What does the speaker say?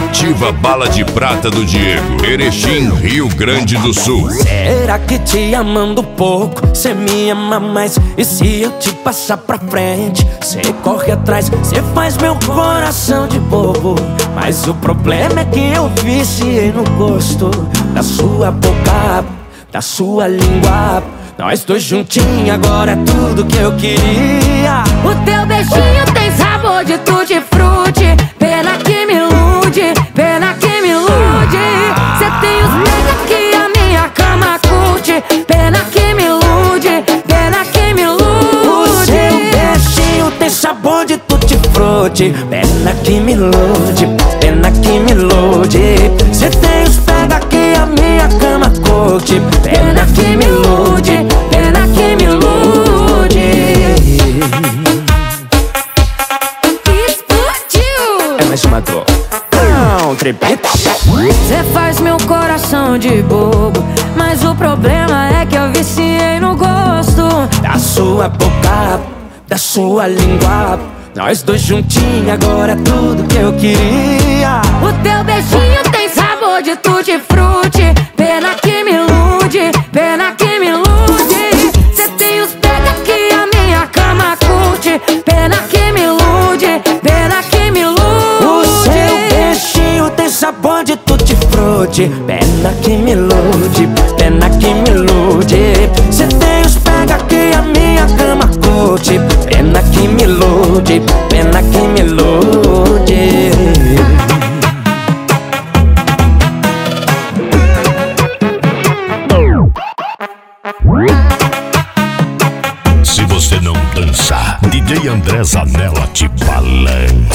Ativa Bala de Prata do Diego, Erechim, Rio Grande do Sul. Será que te amando pouco, cê me ama mais? E se eu te passar pra frente, cê corre atrás, cê faz meu coração de bobo. Mas o problema é que eu viciei no gosto da sua boca, da sua língua. Nós dois juntinhos, agora é tudo que eu queria. O teu beijinho tem sabor de tutti-frutti. Pena que me ilude, pena que me ilude. Cê tem os pega que a minha cama curte. Pena que me ilude, pena que me ilude. O seu beijinho tem sabor de tutti-frutti. Pena que me ilude, pena que me ilude. Cê tem os pega que a minha cama curte. Pena que me ilude, pena que me ilude. Explodiu! É mais uma dor. Country beat. Cê faz meu coração de bobo, mas o problema é que eu viciei no gosto Da sua boca, da sua língua. Nós dois juntinhos, agora é tudo que eu queria. O teu beijinho tem sabor de tutti-frutti. Pena que me ilude, pena que me ilude. Cê tem os pega que a minha cama curte. Pena que me ilude, pena que me ilude. O seu beijinho tem sabor de tutti-frutti. Pena que me ilude, pena que me ilude. Cê tem os pega que a minha cama curte. Pena que me ilude, pena que me ilude. Se você não dançar, DJ André Zanella te balança.